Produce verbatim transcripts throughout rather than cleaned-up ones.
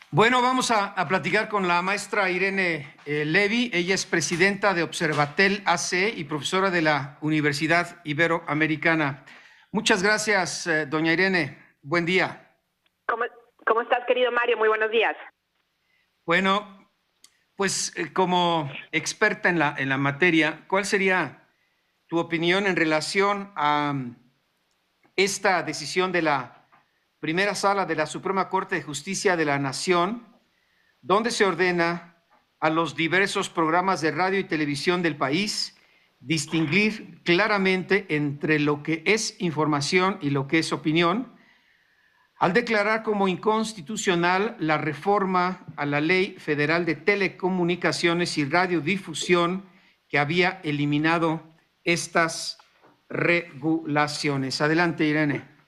Bueno, vamos a, a platicar con la maestra Irene eh, Levy. Ella es presidenta de Observatel A C y profesora de la Universidad Iberoamericana. Muchas gracias, eh, doña Irene. Buen día. ¿Cómo, cómo estás, querido Mario? Muy buenos días. Bueno, pues eh, como experta en la, en la materia, ¿cuál sería tu opinión en relación a um, esta decisión de la primera sala de la Suprema Corte de Justicia de la Nación, donde se ordena a los diversos programas de radio y televisión del país distinguir claramente entre lo que es información y lo que es opinión, al declarar como inconstitucional la reforma a la Ley Federal de Telecomunicaciones y Radiodifusión que había eliminado estas regulaciones? Adelante, Irene.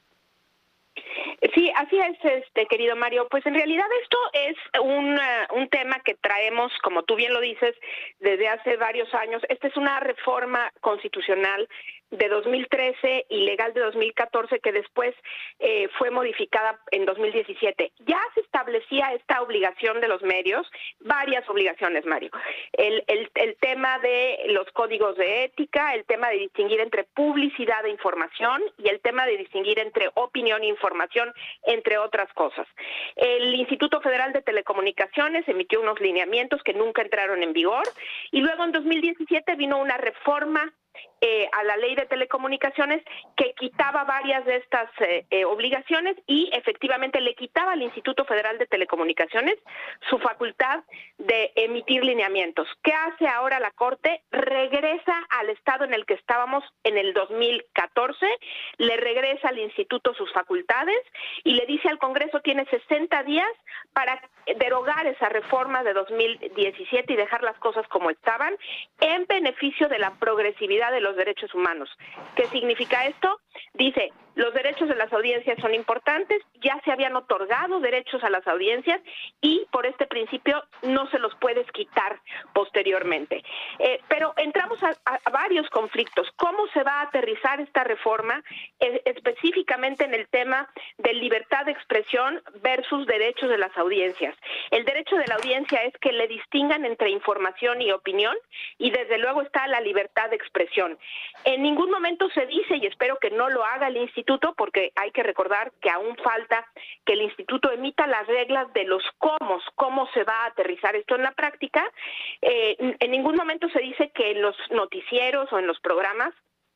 Sí, así es, este querido Mario. Pues en realidad esto es un, uh, un tema que traemos, como tú bien lo dices, desde hace varios años. Esta es una reforma constitucional de dos mil trece y legal de dos mil catorce que después eh, fue modificada en dos mil diecisiete. Ya se establecía esta obligación de los medios, varias obligaciones, Mario. El, el, el tema de los códigos de ética, el tema de distinguir entre publicidad e información y el tema de distinguir entre opinión e información, entre otras cosas. El Instituto Federal de Telecomunicaciones emitió unos lineamientos que nunca entraron en vigor y luego en dos mil diecisiete vino una reforma Eh, a la ley de telecomunicaciones que quitaba varias de estas eh, eh, obligaciones y efectivamente le quitaba al Instituto Federal de Telecomunicaciones su facultad de emitir lineamientos. ¿Qué hace ahora la Corte? Regresa al estado en el que estábamos en el dos mil catorce, le regresa al Instituto sus facultades y le dice al Congreso tiene sesenta días para derogar esa reforma de dos mil diecisiete y dejar las cosas como estaban en beneficio de la progresividad de los derechos humanos. ¿Qué significa esto? Dice, los derechos de las audiencias son importantes, ya se habían otorgado derechos a las audiencias y por este principio no se los puedes quitar posteriormente. Eh, pero entramos a, a varios conflictos. ¿Cómo se va a aterrizar esta reforma eh, específicamente en el tema de libertad de expresión versus derechos de las audiencias? El derecho de la audiencia es que le distingan entre información y opinión y desde luego está la libertad de expresión. En ningún momento se dice, y espero que no lo haga el instituto, porque hay que recordar que aún falta que el instituto emita las reglas de los cómo, cómo se va a aterrizar esto en la práctica. Eh, en ningún momento se dice que en los noticieros o en los programas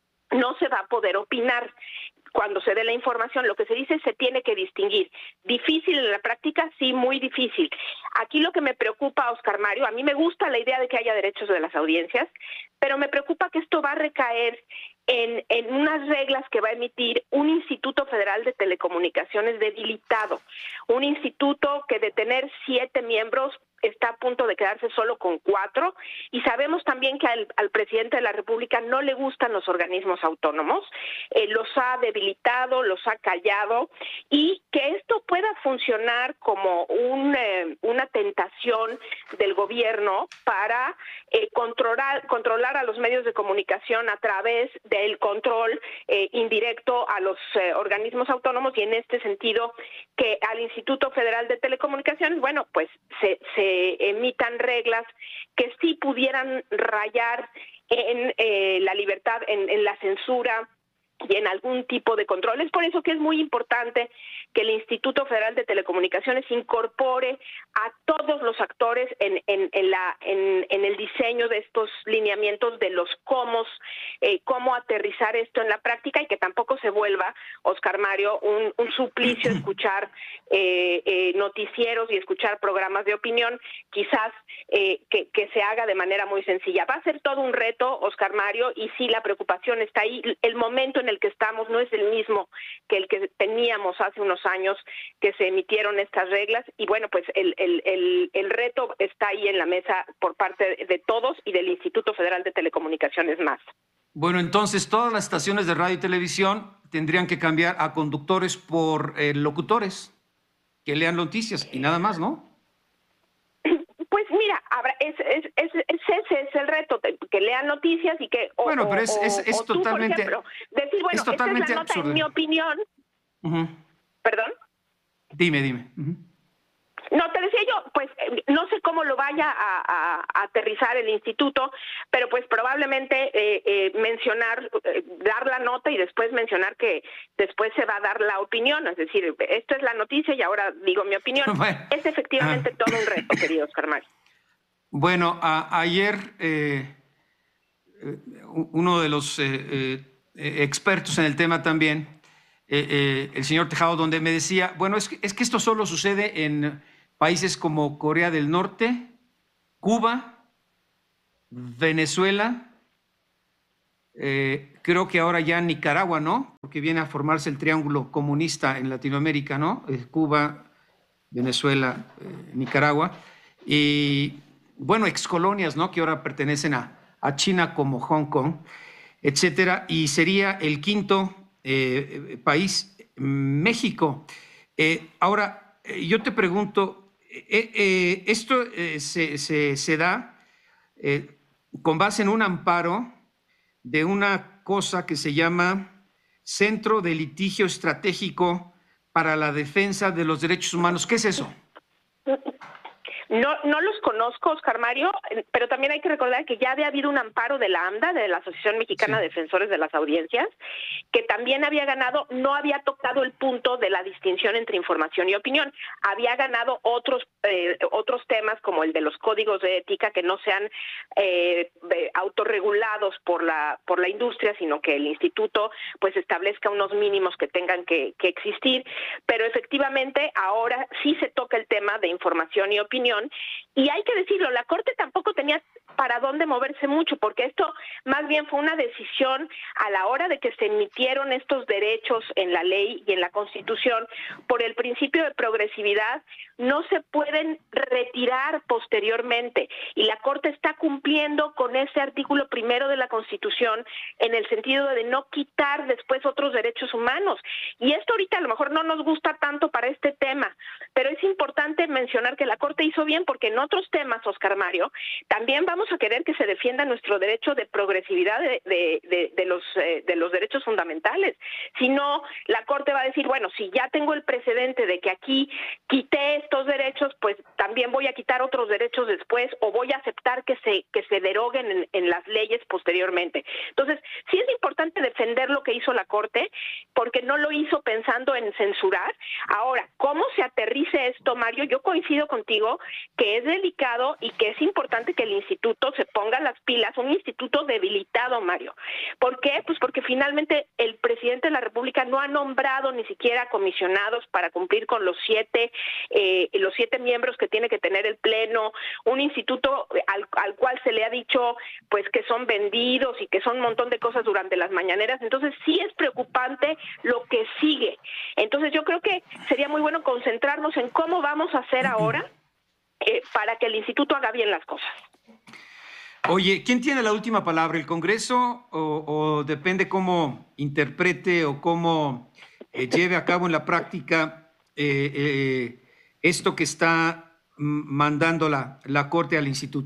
no se va a poder opinar. Cuando se dé la información, lo que se dice se tiene que distinguir. ¿Difícil en la práctica? Sí, muy difícil. Aquí lo que me preocupa, Oscar Mario, a mí me gusta la idea de que haya derechos de las audiencias, pero me preocupa que esto va a recaer en, en unas reglas que va a emitir un Instituto Federal de Telecomunicaciones debilitado, un instituto que de tener siete miembros está a punto de quedarse solo con cuatro, y sabemos también que al, al presidente de la República no le gustan los organismos autónomos, eh, los ha debilitado, los ha callado, y que esto pueda funcionar como un, eh, una tentación del gobierno para eh, controlar, controlar a los medios de comunicación a través del control eh, indirecto a los eh, organismos autónomos, y en este sentido que al Instituto Federal de Telecomunicaciones, bueno, pues se, se emitan reglas que sí pudieran rayar en eh, la libertad, en, en la censura y en algún tipo de control. Es por eso que es muy importante que el Instituto Federal de Telecomunicaciones incorpore a todos los actores en, en, en, la, en, en el diseño de estos lineamientos de los cómo, eh, cómo aterrizar esto en la práctica, y que tampoco se vuelva, Oscar Mario, un, un suplicio escuchar eh, eh, noticieros y escuchar programas de opinión, quizás eh, que, que se haga de manera muy sencilla. Va a ser todo un reto, Oscar Mario, y sí, la preocupación está ahí. El momento en el que estamos no es el mismo que el que teníamos hace unos años que se emitieron estas reglas, y bueno, pues el, el, el, el reto está ahí en la mesa por parte de todos y del Instituto Federal de Telecomunicaciones más. Bueno, entonces todas las estaciones de radio y televisión tendrían que cambiar a conductores por eh, locutores que lean noticias y nada más, ¿no? Pues mira, habrá, es, es, es, es, ese es el reto, que lean noticias y que... O, bueno, pero es, es, es o tú, totalmente... por ejemplo, decir, bueno, es totalmente esta es la nota, en mi opinión... Uh-huh. ¿Perdón? Dime, dime. Uh-huh. No, te decía yo, pues no sé cómo lo vaya a, a, a aterrizar el instituto, pero pues probablemente eh, eh, mencionar, eh, dar la nota y después mencionar que después se va a dar la opinión, es decir, esta es la noticia y ahora digo mi opinión. Bueno, es efectivamente ah. todo un reto, querido Oscar Mario. Bueno, a, ayer eh, uno de los eh, eh, expertos en el tema también, eh, eh, el señor Tejado, donde me decía, bueno, es que, es que esto solo sucede en países como Corea del Norte, Cuba, Venezuela, eh, creo que ahora ya Nicaragua, ¿no? Porque viene a formarse el triángulo comunista en Latinoamérica, ¿no? Eh, Cuba, Venezuela, eh, Nicaragua. Y, bueno, excolonias, ¿no? Que ahora pertenecen a, a China como Hong Kong, etcétera. Y sería el quinto eh, país, México. Eh, ahora, eh, yo te pregunto, Eh, eh, esto eh, se, se, se da eh, con base en un amparo de una cosa que se llama Centro de Litigio Estratégico para la Defensa de los Derechos Humanos. ¿Qué es eso? No, no los conozco, Oscar Mario, pero también hay que recordar que ya había habido un amparo de la AMDA, de la Asociación Mexicana sí. de Defensores de las Audiencias, que también había ganado, no había tocado el punto de la distinción entre información y opinión, había ganado otros eh, otros temas como el de los códigos de ética que no sean eh, autorregulados por la por la industria, sino que el instituto pues establezca unos mínimos que tengan que, que existir, pero efectivamente ahora sí se toca el tema de información y opinión. Y hay que decirlo, la Corte tampoco tenía para dónde moverse mucho, porque esto más bien fue una decisión a la hora de que se emitieron estos derechos en la ley y en la Constitución por el principio de progresividad, no se pueden retirar posteriormente, y la Corte está cumpliendo con ese artículo primero de la Constitución en el sentido de no quitar después otros derechos humanos. Y esto ahorita a lo mejor no nos gusta tanto para este tema, pero es importante mencionar que la Corte hizo bien, porque en otros temas, Oscar Mario, también vamos a querer que se defienda nuestro derecho de progresividad de, de, de, de, los, eh, de los derechos fundamentales. Si no, la Corte va a decir, bueno, si ya tengo el precedente de que aquí quité estos derechos, pues también voy a quitar otros derechos después, o voy a aceptar que se, que se deroguen en, en las leyes posteriormente. Entonces, sí es importante defender lo que hizo la Corte, porque no lo hizo pensando en censurar. Ahora, ¿cómo se aterrice esto, Mario? Yo coincido contigo que es delicado y que es importante que el instituto se ponga las pilas, un instituto debilitado, Mario. ¿Por qué? Pues porque finalmente el presidente de la República no ha nombrado ni siquiera comisionados para cumplir con los siete, eh, los siete miembros que tiene que tener el Pleno, un instituto al, al cual se le ha dicho pues que son vendidos y que son un montón de cosas durante las mañaneras. Entonces sí es preocupante lo que sigue. Entonces yo creo que sería muy bueno concentrarnos en cómo vamos a hacer ahora eh, para que el instituto haga bien las cosas. Oye, ¿quién tiene la última palabra? ¿El Congreso o, o depende cómo interprete o cómo eh, lleve a cabo en la práctica eh, eh, esto que está mandando la, la Corte al instituto?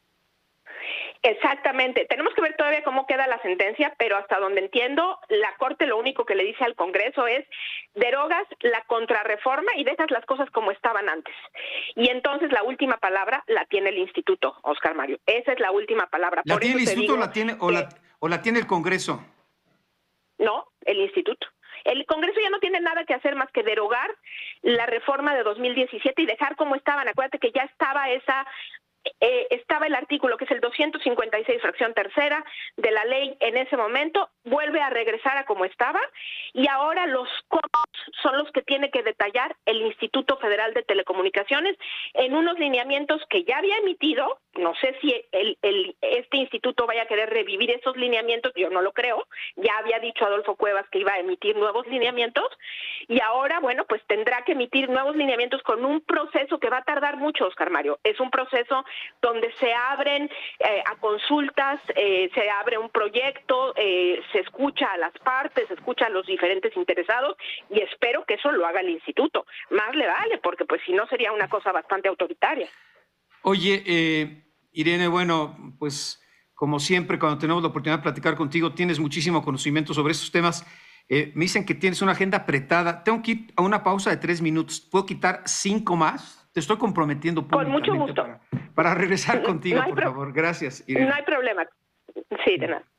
Exactamente. Tenemos que ver todavía cómo queda la sentencia, pero hasta donde entiendo, la Corte lo único que le dice al Congreso es derogas la contrarreforma y dejas las cosas como estaban antes. Y entonces la última palabra la tiene el instituto, Oscar Mario. Esa es la última palabra. ¿La Por tiene el eso instituto te digo o la tiene, o, que, la, o la tiene el Congreso? No, el instituto. El Congreso ya no tiene nada que hacer más que derogar la reforma de dos mil diecisiete y dejar como estaban. Acuérdate que ya estaba esa... Eh, estaba el artículo que es el doscientos cincuenta y seis fracción tercera de la ley en ese momento, vuelve a regresar a como estaba, y ahora los códigos son los que tiene que detallar el Instituto Federal de Telecomunicaciones en unos lineamientos que ya había emitido. No sé si el, el, este instituto vaya a querer revivir esos lineamientos, yo no lo creo. Ya había dicho Adolfo Cuevas que iba a emitir nuevos lineamientos, y ahora, bueno, pues tendrá que emitir nuevos lineamientos con un proceso que va a tardar mucho, Oscar Mario. Es un proceso donde se abren eh, a consultas, eh, se abre un proyecto, eh, se escucha a las partes, se escucha a los diferentes interesados, y espero que eso lo haga el instituto. Más le vale, porque pues si no sería una cosa bastante autoritaria. Oye, eh, Irene, bueno, pues como siempre cuando tenemos la oportunidad de platicar contigo, tienes muchísimo conocimiento sobre estos temas. Eh, me dicen que tienes una agenda apretada. Tengo que ir a una pausa de tres minutos. ¿Puedo quitar cinco más? te estoy comprometiendo Con mucho públicamente gusto. para, para regresar contigo, No por favor. Gracias, Irene. No hay problema. Sí, de nada.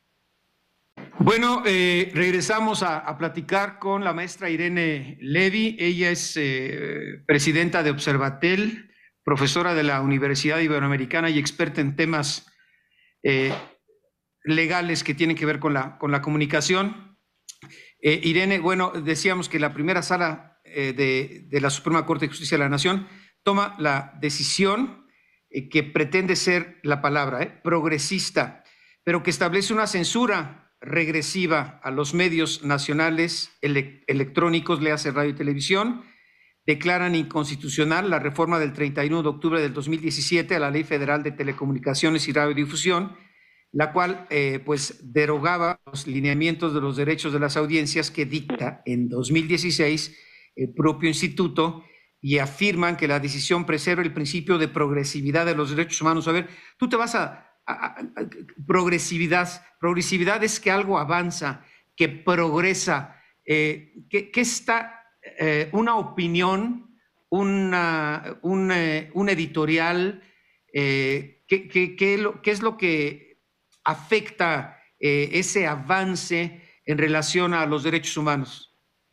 Bueno, eh, regresamos a, a platicar con la maestra Irene Levy. Ella es eh, presidenta de Observatel, profesora de la Universidad Iberoamericana y experta en temas eh, legales que tienen que ver con la, con la comunicación. Eh, Irene, bueno, decíamos que la primera sala eh, de, de la Suprema Corte de Justicia de la Nación toma la decisión eh, que pretende ser la palabra, eh, progresista, pero que establece una censura regresiva a los medios nacionales ele electrónicos, le hace radio y televisión, declaran inconstitucional la reforma del treinta y uno de octubre del dos mil diecisiete a la Ley Federal de Telecomunicaciones y Radiodifusión, la cual eh, pues derogaba los lineamientos de los derechos de las audiencias que dicta en dos mil dieciséis el propio instituto, y afirman que la decisión preserva el principio de progresividad de los derechos humanos. A ver, tú te vas a A, a, a, progresividad. Progresividad es que algo avanza, que progresa, eh, que, que está eh, una opinión, una, un, eh, un editorial, eh, ¿qué, qué, qué, lo, ¿qué es lo que afecta eh, ese avance en relación a los derechos humanos?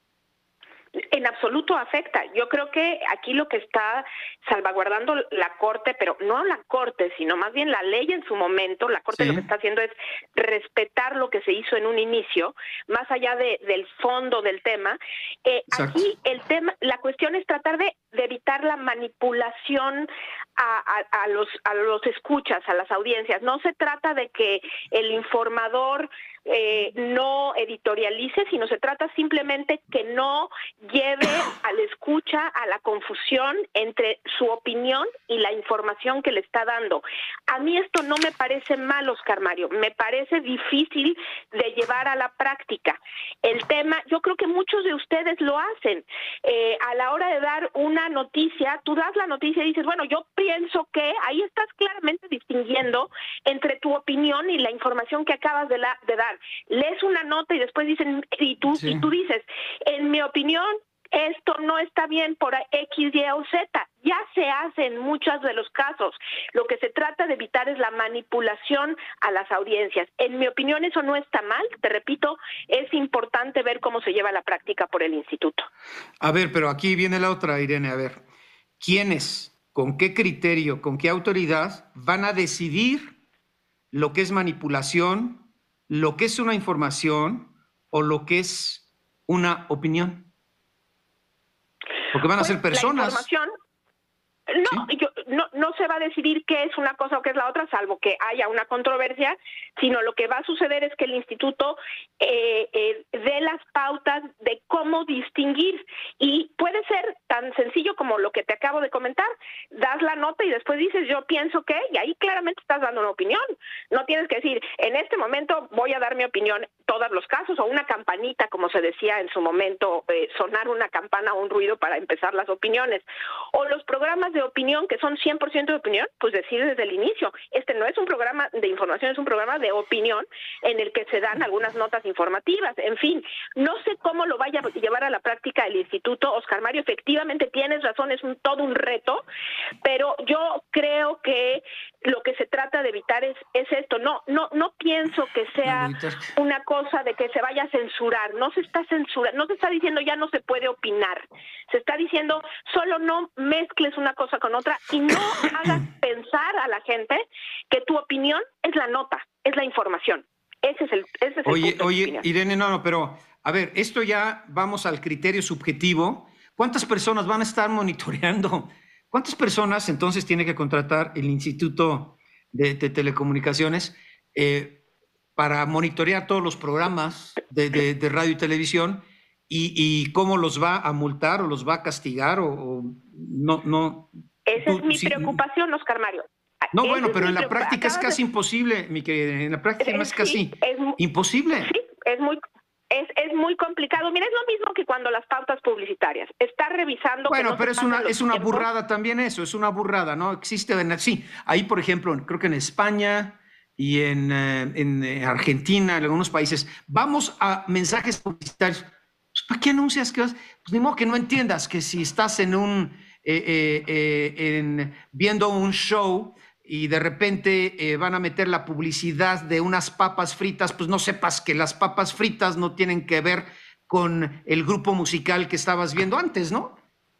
En absoluto afecta. Yo creo que aquí lo que está salvaguardando la Corte, pero no la Corte, sino más bien la ley en su momento, la Corte sí. Lo que está haciendo es respetar lo que se hizo en un inicio, más allá de, del fondo del tema. Eh, aquí el tema, la cuestión es tratar de, de evitar la manipulación a, a, a, los, a los escuchas, a las audiencias. No se trata de que el informador Eh, no editorialice, sino se trata simplemente que no lleve al escucha a la confusión entre su opinión y la información que le está dando. A mí esto no me parece mal, Oscar Mario, me parece difícil de llevar a la práctica. El tema, yo creo que muchos de ustedes lo hacen. Eh, a la hora de dar una noticia, tú das la noticia y dices, bueno, yo pienso que ahí estás claramente distinguiendo entre tu opinión y la información que acabas de, la, de dar. Lees una nota y después dicen, y tú, sí. y tú dices, en mi opinión, esto no está bien por X, Y o Z. Ya se hace en muchos de los casos. Lo que se trata de evitar es la manipulación a las audiencias. En mi opinión, eso no está mal. Te repito, es importante ver cómo se lleva la práctica por el instituto. A ver, pero aquí viene la otra, Irene. A ver, ¿quiénes, con qué criterio, con qué autoridad van a decidir lo que es manipulación, lo que es una información o lo que es una opinión? Porque van a pues, ser personas. La información, no, ¿Sí? yo, no, no se va a decidir qué es una cosa o qué es la otra, salvo que haya una controversia, sino lo que va a suceder es que el instituto eh, eh, dé las pautas de cómo distinguir. Y puede ser tan sencillo como lo que te acabo de comentar. Das la nota y después dices, yo pienso que, y ahí claramente estás dando una opinión. No tienes que decir, en este momento voy a dar mi opinión en todos los casos, o una campanita, como se decía en su momento, eh, sonar una campana o un ruido para empezar las opiniones. O los programas de opinión, que son cien por ciento de opinión, pues decide desde el inicio. Este no es un programa de información, es un programa de opinión en el que se dan algunas notas informativas. En fin, no sé cómo lo vaya a llevar a la práctica el instituto, Oscar Mario. Efectivamente tienes razón, es un, todo un reto, pero yo creo que lo que se trata de evitar es, es esto. No, no, no pienso que sea una cosa de que se vaya a censurar. No se está censurando, no se está diciendo ya no se puede opinar. Se está diciendo solo no mezcles una cosa con otra y no hagas pensar a la gente que tu opinión es la nota, es la información. Ese es el, ese es el Oye, punto oye, Irene, no, no, pero a ver, esto ya vamos al criterio subjetivo. ¿Cuántas personas van a estar monitoreando? ¿Cuántas personas entonces tiene que contratar el Instituto de, de Telecomunicaciones eh, para monitorear todos los programas de, de, de radio y televisión? Y, ¿Y cómo los va a multar o los va a castigar? O, o no, no. Esa tú, es mi sí, preocupación, Oscar Mario. No, Esa bueno, pero en la práctica es casi de... imposible, mi querida. En la práctica es, es casi sí, es, imposible. Sí, es muy... Es, es muy complicado. Mira, es lo mismo que cuando las pautas publicitarias. Está revisando... Bueno, que no pero es una, es una tiempos. burrada también eso, es una burrada, ¿no? Existe... Sí, ahí, por ejemplo, creo que en España y en, en Argentina, en algunos países, vamos a mensajes publicitarios. Pues, ¿para qué anuncias que vas? Pues ni modo que no entiendas que si estás en un... eh, eh, eh, en, viendo un show y de repente eh, van a meter la publicidad de unas papas fritas, pues no sepas que las papas fritas no tienen que ver con el grupo musical que estabas viendo antes, ¿no?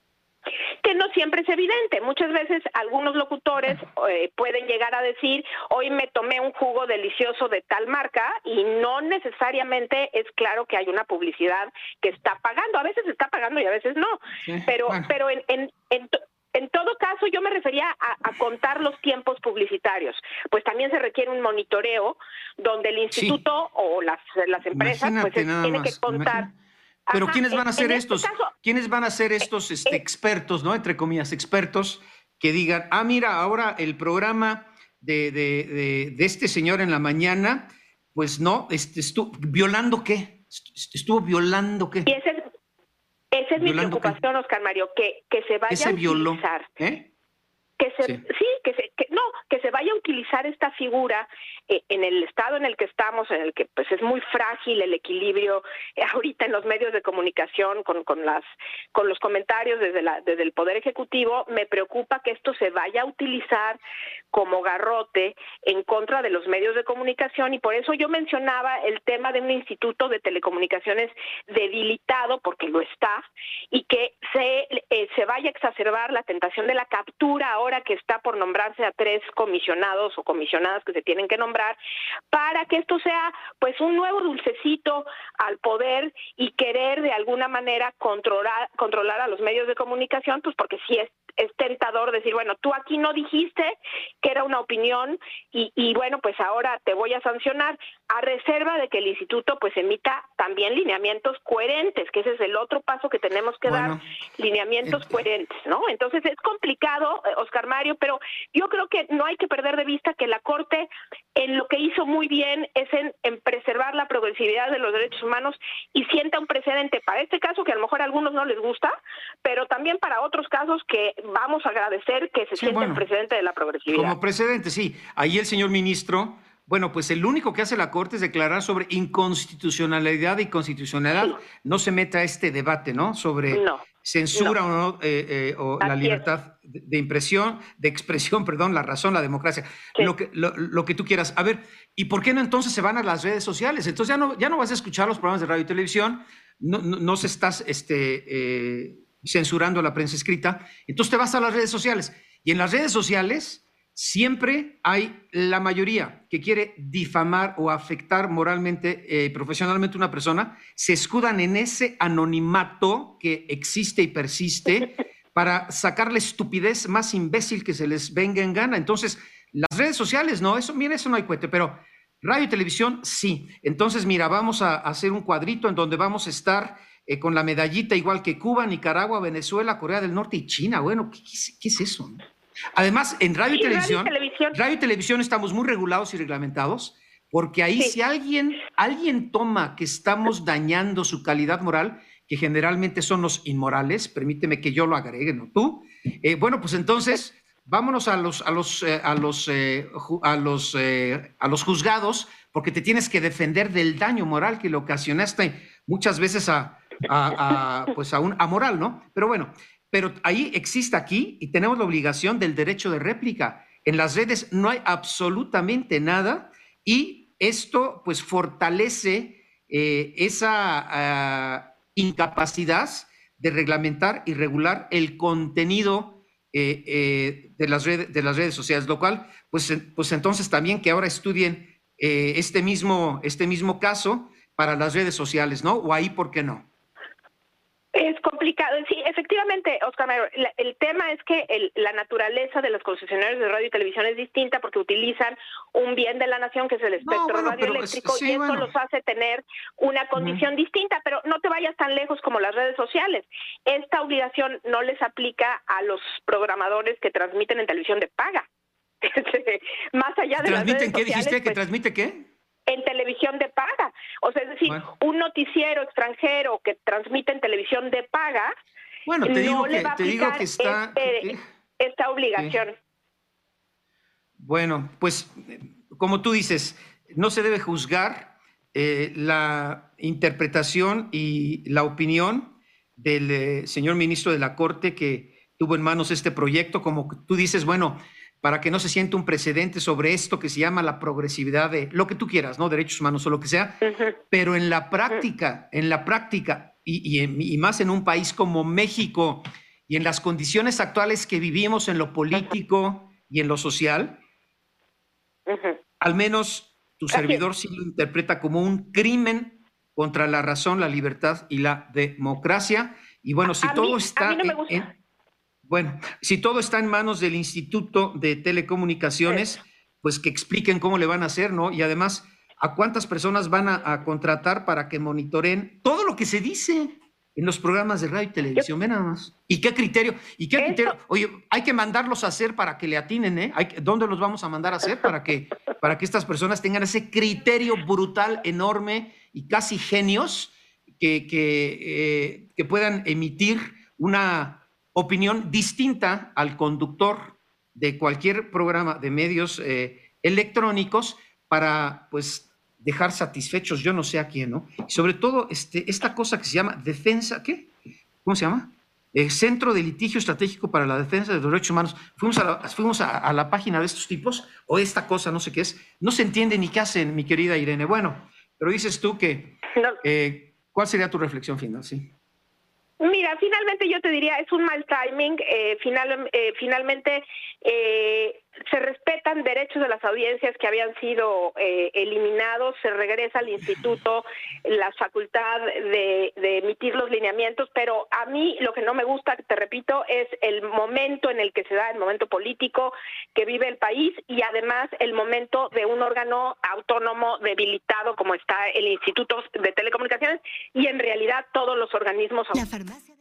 Que no siempre es evidente. Muchas veces algunos locutores eh, pueden llegar a decir, hoy me tomé un jugo delicioso de tal marca, y no necesariamente es claro que hay una publicidad que está pagando. A veces está pagando y a veces no. Sí, pero bueno. pero en, en, en, en todo caso yo me refería a, a contar los tiempos publicitarios. Pues también se requiere un monitoreo donde el instituto sí. o las, las empresas pues tienen que contar. Imagínate. Pero Ajá, ¿quiénes van a ser en estos? Este caso, ¿Quiénes van a ser estos este, expertos, ¿no? Entre comillas, expertos que digan, ah, mira, ahora el programa de, de, de, de este señor en la mañana, pues no, este, estuvo violando qué? Estuvo violando qué? Y ese es, esa es mi preocupación, qué? Oscar Mario, que, que se vaya se a utilizar. Violó? ¿Eh? Que se, sí, sí que, se, que no, que se vaya a utilizar esta figura eh, en el estado en el que estamos, en el que pues es muy frágil el equilibrio eh, ahorita en los medios de comunicación con, con las con los comentarios desde la desde el Poder Ejecutivo. Me preocupa que esto se vaya a utilizar como garrote en contra de los medios de comunicación, y por eso yo mencionaba el tema de un instituto de telecomunicaciones debilitado, porque lo está, y que se eh, se vaya a exacerbar la tentación de la captura ahora que está por nombrarse a tres comisionados o comisionadas que se tienen que nombrar, para que esto sea pues un nuevo dulcecito al poder y querer de alguna manera controlar controlar a los medios de comunicación, pues porque sí es es tentador decir, bueno, tú aquí no dijiste que era una opinión y, y bueno, pues ahora te voy a sancionar, a reserva de que el instituto pues emita también lineamientos coherentes, que ese es el otro paso que tenemos que bueno, dar, lineamientos eh, coherentes, ¿no? Entonces es complicado, Oscar Mario, pero yo creo que no hay que perder de vista que la Corte en lo que hizo muy bien es en, en preservar la progresividad de los derechos humanos y sienta un precedente para este caso que a lo mejor a algunos no les gusta, pero también para otros casos que vamos a agradecer que se sí, sienta bueno, el precedente de la progresividad. Como precedente, sí. Ahí el señor ministro, bueno, pues el único que hace la Corte es declarar sobre inconstitucionalidad y constitucionalidad. Sí. No se meta a este debate, ¿no? Sobre no, censura no. o no, eh, eh, o la libertad de, de impresión, de expresión, perdón, la razón, la democracia, sí. lo, que, lo, lo que tú quieras. A ver, ¿y por qué no entonces se van a las redes sociales? Entonces ya no, ya no vas a escuchar los programas de radio y televisión, no, no, no se estás este, eh, censurando la prensa escrita, entonces te vas a las redes sociales. Y en las redes sociales siempre hay la mayoría que quiere difamar o afectar moralmente y eh, profesionalmente a una persona, se escudan en ese anonimato que existe y persiste para sacar la estupidez más imbécil que se les venga en gana. Entonces, las redes sociales, no, eso, mira, eso no hay cohete, pero radio y televisión, sí. Entonces, mira, vamos a hacer un cuadrito en donde vamos a estar eh, con la medallita igual que Cuba, Nicaragua, Venezuela, Corea del Norte y China. Bueno, ¿qué, qué, qué es eso? Además, en radio y, televisión, radio y televisión, radio y televisión estamos muy regulados y reglamentados, porque ahí sí. si alguien, alguien toma que estamos dañando su calidad moral, que generalmente son los inmorales, permíteme que yo lo agregue, no tú, eh, bueno, pues entonces vámonos a los, a los, eh, a los, eh, a los, eh, a los juzgados, porque te tienes que defender del daño moral que le ocasionaste muchas veces a, a, a pues a un amoral, ¿no? Pero bueno. Pero ahí existe aquí y tenemos la obligación del derecho de réplica. En las redes no hay absolutamente nada y esto pues fortalece eh, esa uh, incapacidad de reglamentar y regular el contenido eh, eh, de, las redes, de las redes sociales, lo cual pues, pues entonces también que ahora estudien eh, este, mismo, este mismo caso para las redes sociales, ¿no? O ahí, ¿por qué no? Es complicado, sí, efectivamente, Oscar Mario, la, el tema es que el, la naturaleza de los concesionarios de radio y televisión es distinta porque utilizan un bien de la nación que es el espectro no, bueno, radioeléctrico sí, y eso bueno. los hace tener una condición uh-huh. distinta, pero no te vayas tan lejos como las redes sociales. Esta obligación no les aplica a los programadores que transmiten en televisión de paga. Más allá de las redes ¿Transmiten qué? Sociales, ¿Dijiste pues, que transmite qué? En televisión de paga. O sea, es decir, bueno. un noticiero extranjero que transmite en televisión de paga, bueno, te digo no que, le va a te digo que está, este, que, esta obligación. Que, bueno, pues, como tú dices, no se debe juzgar eh, la interpretación y la opinión del eh, señor ministro de la Corte que tuvo en manos este proyecto, como tú dices, bueno, para que no se sienta un precedente sobre esto que se llama la progresividad de lo que tú quieras, ¿no? Derechos humanos o lo que sea, uh-huh. Pero en la práctica, en la práctica, y, y, en, y más en un país como México, y en las condiciones actuales que vivimos en lo político uh-huh. y en lo social, uh-huh. al menos tu servidor sí lo interpreta como un crimen contra la razón, la libertad y la democracia. Y bueno, si a todo mí, está... A mí no me en, gusta. en, bueno, si todo está en manos del Instituto de Telecomunicaciones, sí. Pues que expliquen cómo le van a hacer, ¿no? Y además, ¿a cuántas personas van a, a contratar para que monitoreen todo lo que se dice en los programas de radio y televisión? Ve nada más. ¿Y qué criterio? ¿Y qué criterio? Oye, hay que mandarlos a hacer para que le atinen, ¿eh? Hay que, ¿dónde los vamos a mandar a hacer para que, para que estas personas tengan ese criterio brutal, enorme y casi genios que, que, eh, que puedan emitir una opinión distinta al conductor de cualquier programa de medios eh, electrónicos para, pues, dejar satisfechos yo no sé a quién, ¿no? Y sobre todo este, esta cosa que se llama defensa, ¿qué? ¿Cómo se llama? El Centro de Litigio Estratégico para la Defensa de los Derechos Humanos. Fuimos a la, fuimos a, a la página de estos tipos, o esta cosa, no sé qué es, no se entiende ni qué hacen, mi querida Irene. Bueno, pero dices tú que, eh, ¿cuál sería tu reflexión final? Sí. Mira, finalmente yo te diría, es un mal timing, eh, final, eh, finalmente eh, se respetan derechos de las audiencias que habían sido eh, eliminados, se regresa al instituto la facultad de, de emitir los lineamientos, pero a mí lo que no me gusta, te repito, es el momento en el que se da, el momento político que vive el país y además el momento de un órgano autónomo debilitado como está el Instituto de Telecomunicaciones y en realidad todos los organismos autónomos.